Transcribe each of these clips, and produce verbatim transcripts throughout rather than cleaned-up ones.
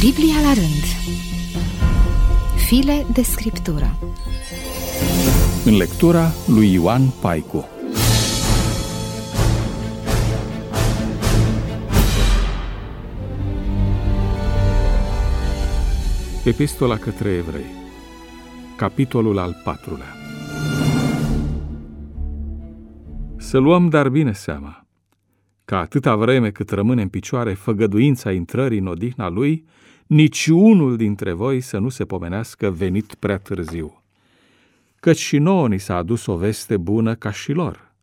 Biblia la rând. File de scriptură. În lectura lui Ioan Paicu. Epistola către Evrei, capitolul al patrulea. Să luăm dar bine seama că atâta vreme cât rămâne în picioare făgăduința intrării în odihna lui, nici unul dintre voi să nu se pomenească venit prea târziu. Căci și nouă ni s-a adus o veste bună ca și lor.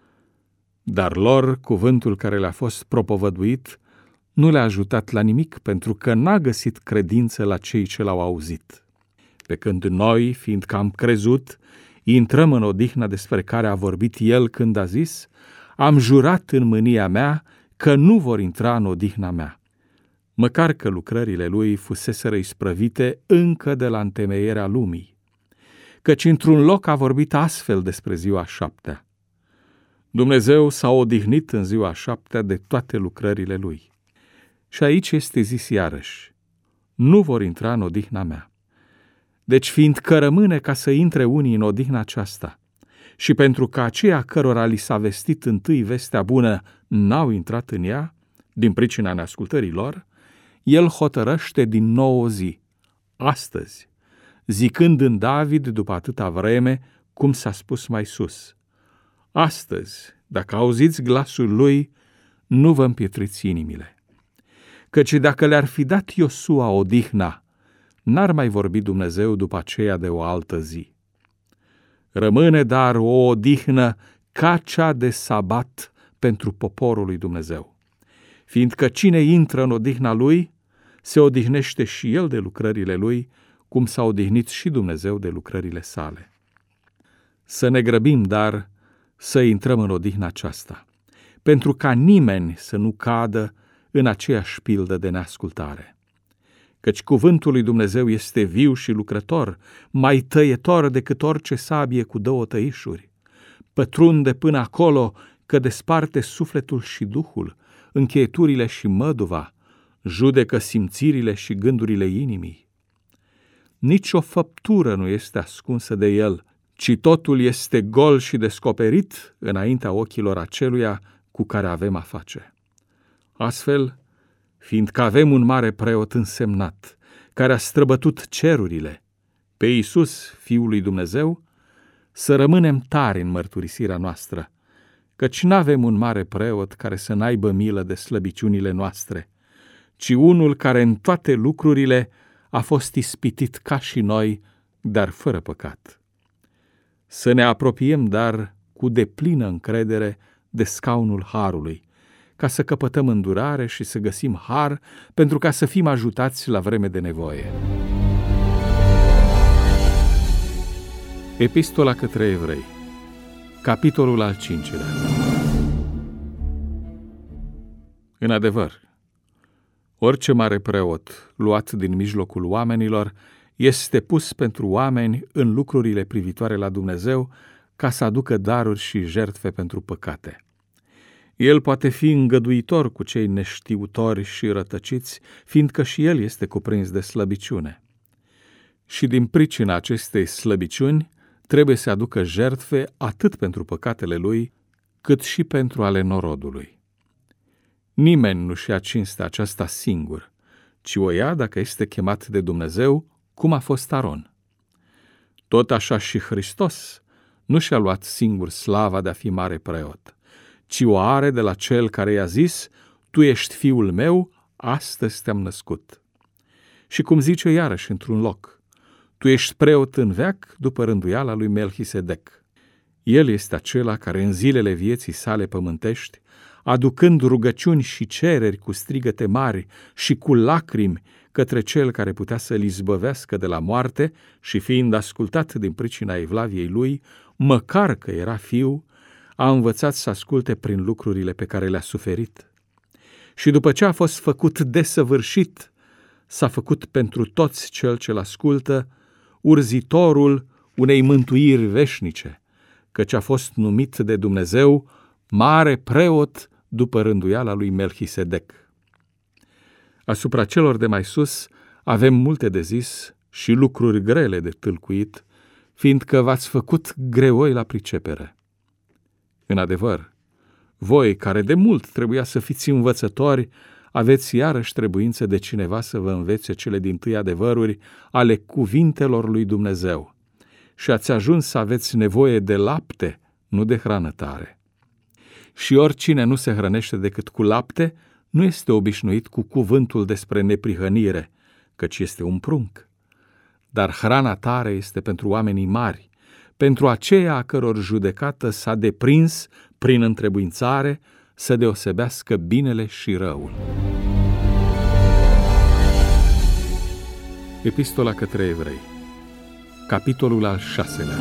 Dar lor cuvântul care le-a fost propovăduit nu le-a ajutat la nimic, pentru că n-a găsit credință la cei ce l-au auzit. Pe când noi, fiindcă am crezut, intrăm în odihna despre care a vorbit el când a zis: am jurat în mânia mea că nu vor intra în odihna mea, măcar că lucrările lui fuseseră isprăvite încă de la întemeierea lumii. Căci într-un loc a vorbit astfel despre ziua șaptea: Dumnezeu s-a odihnit în ziua șaptea de toate lucrările lui. Și aici este zis iarăși: nu vor intra în odihna mea. Deci fiindcă rămâne ca să intre unii în odihna aceasta, și pentru că aceia cărora li s-a vestit întâi vestea bună n-au intrat în ea, din pricina neascultării lor, el hotărăște din nou o zi, astăzi, zicând în David după atâta vreme, cum s-a spus mai sus: astăzi, dacă auziți glasul lui, nu vă împietriți inimile. Căci dacă le-ar fi dat Iosua odihna, n-ar mai vorbi Dumnezeu după aceea de o altă zi. Rămâne dar o odihnă ca cea de sabat pentru poporul lui Dumnezeu, fiindcă cine intră în odihna lui, se odihnește și el de lucrările lui, cum s-a odihnit și Dumnezeu de lucrările sale. Să ne grăbim, dar, să intrăm în odihna aceasta, pentru ca nimeni să nu cadă în aceeași pildă de neascultare. Căci cuvântul lui Dumnezeu este viu și lucrător, mai tăietor decât orice sabie cu două tăișuri. Pătrunde până acolo că desparte sufletul și duhul, încheieturile și măduva, judecă simțirile și gândurile inimii. Nici o făptură nu este ascunsă de el, ci totul este gol și descoperit înaintea ochilor aceluia cu care avem a face. Astfel, fiindcă avem un mare preot însemnat, care a străbătut cerurile, pe Iisus, Fiul lui Dumnezeu, să rămânem tari în mărturisirea noastră, căci n-avem un mare preot care să n-aibă milă de slăbiciunile noastre, ci unul care în toate lucrurile a fost ispitit ca și noi, dar fără păcat. Să ne apropiem, dar, cu deplină încredere de scaunul harului, ca să căpătăm îndurare și să găsim har, pentru ca să fim ajutați la vreme de nevoie. Epistola către Evrei, capitolul al cincilea. În adevăr, orice mare preot luat din mijlocul oamenilor este pus pentru oameni în lucrurile privitoare la Dumnezeu, ca să aducă daruri și jertfe pentru păcate. El poate fi îngăduitor cu cei neștiutori și rătăciți, fiindcă și el este cuprins de slăbiciune. Și din pricina acestei slăbiciuni trebuie să aducă jertfe atât pentru păcatele lui, cât și pentru ale norodului. Nimeni nu-și ia cinstea aceasta singur, ci o ia dacă este chemat de Dumnezeu, cum a fost Aron. Tot așa și Hristos nu și-a luat singur slava de a fi mare preot, ci o are de la cel care i-a zis: tu ești fiul meu, astăzi te-am născut. Și cum zice iarăși într-un loc: tu ești preot în veac după rânduiala lui Melchisedec. El este acela care în zilele vieții sale pământești, aducând rugăciuni și cereri cu strigăte mari și cu lacrimi către cel care putea să-l izbăvească de la moarte și fiind ascultat din pricina evlaviei lui, măcar că era fiu, a învățat să asculte prin lucrurile pe care le-a suferit. Și după ce a fost făcut desăvârșit, s-a făcut pentru toți cel ce-l ascultă urzitorul unei mântuiri veșnice, căci a fost numit de Dumnezeu mare preot după rânduiala lui Melchisedec. Asupra celor de mai sus avem multe de zis și lucruri grele de tâlcuit, fiindcă v-ați făcut greoi la pricepere. În adevăr, voi, care de mult trebuia să fiți învățători, aveți iarăși trebuință de cineva să vă învețe cele dintâi adevăruri ale cuvintelor lui Dumnezeu și ați ajuns să aveți nevoie de lapte, nu de hrană tare. Și oricine nu se hrănește decât cu lapte, nu este obișnuit cu cuvântul despre neprihănire, căci este un prunc. Dar hrana tare este pentru oamenii mari, pentru aceia a căror judecată s-a deprins prin întrebuințare să deosebească binele și răul. Epistola către Evrei, capitolul al șaselea.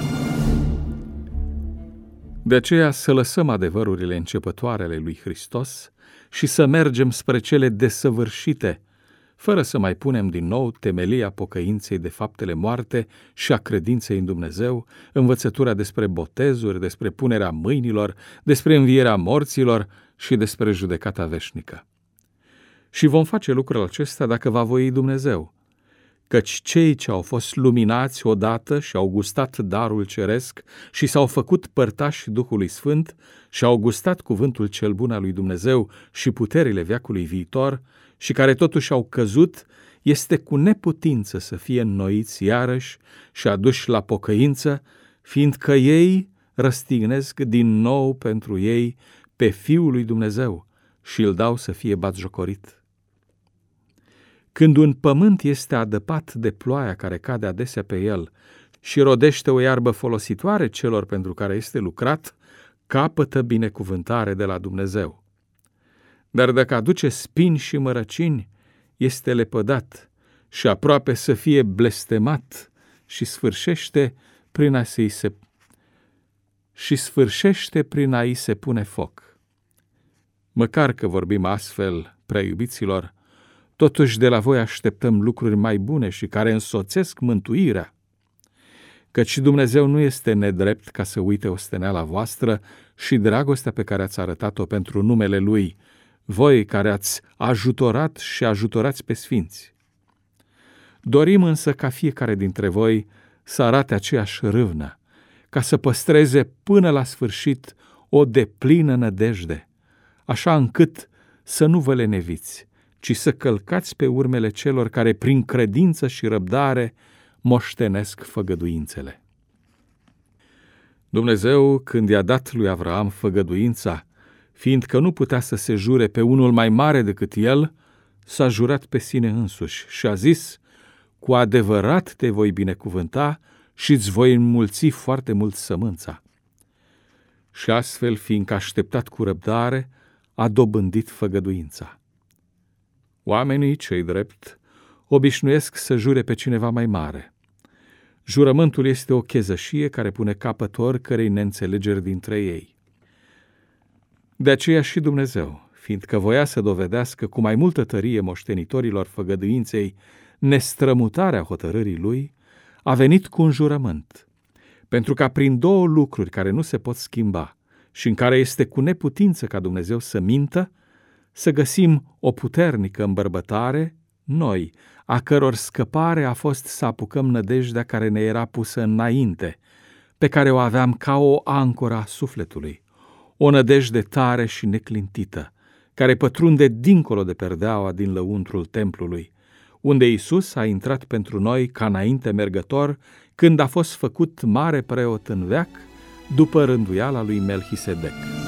De aceea să lăsăm adevărurile începătoare ale lui Hristos și să mergem spre cele desăvârșite, fără să mai punem din nou temelia pocăinței de faptele moarte și a credinței în Dumnezeu, învățătura despre botezuri, despre punerea mâinilor, despre învierea morților și despre judecata veșnică. Și vom face lucrul acesta dacă va voi Dumnezeu, căci cei ce au fost luminați odată și au gustat darul ceresc și s-au făcut părtași Duhului Sfânt și au gustat cuvântul cel bun al lui Dumnezeu și puterile veacului viitor și care totuși au căzut, este cu neputință să fie înnoiți iarăși și aduși la pocăință, fiindcă ei răstignesc din nou pentru ei pe Fiul lui Dumnezeu și îl dau să fie batjocorit. Când un pământ este adăpat de ploaia care cade adesea pe el și rodește o iarbă folositoare celor pentru care este lucrat, capătă binecuvântare de la Dumnezeu. Dar dacă aduce spini și mărăcini, este lepădat și aproape să fie blestemat și sfârșește prin a se se și sfârșește prin a-i se pune foc. Măcar că vorbim astfel, prea iubiților, totuși de la voi așteptăm lucruri mai bune și care însoțesc mântuirea, căci Dumnezeu nu este nedrept ca să uite osteneala voastră și dragostea pe care ați arătat-o pentru numele Lui, voi care ați ajutorat și ajutorați pe sfinți. Dorim însă ca fiecare dintre voi să arate aceeași râvnă, ca să păstreze până la sfârșit o deplină nădejde, așa încât să nu vă leneviți, ci să călcați pe urmele celor care prin credință și răbdare moștenesc făgăduințele. Dumnezeu, când i-a dat lui Avraam făgăduința, fiindcă nu putea să se jure pe unul mai mare decât el, s-a jurat pe sine însuși și a zis: cu adevărat te voi binecuvânta și îți voi înmulți foarte mult sămânța. Și astfel, fiindcă a așteptat cu răbdare, a dobândit făgăduința. Oamenii cei drept obișnuiesc să jure pe cineva mai mare. Jurământul este o chezășie care pune capăt oricărei neînțelegeri dintre ei. De aceea și Dumnezeu, fiindcă voia să dovedească cu mai multă tărie moștenitorilor făgăduinței nestrămutarea hotărârii Lui, a venit cu un jurământ, pentru ca prin două lucruri care nu se pot schimba și în care este cu neputință ca Dumnezeu să mintă, să găsim o puternică îmbărbătare, noi, a căror scăpare a fost să apucăm nădejdea care ne era pusă înainte, pe care o aveam ca o ancoră a sufletului, o nădejde tare și neclintită, care pătrunde dincolo de perdeaua din lăuntrul templului, unde Iisus a intrat pentru noi ca înainte mergător, când a fost făcut mare preot în veac, după rânduiala lui Melchisedec.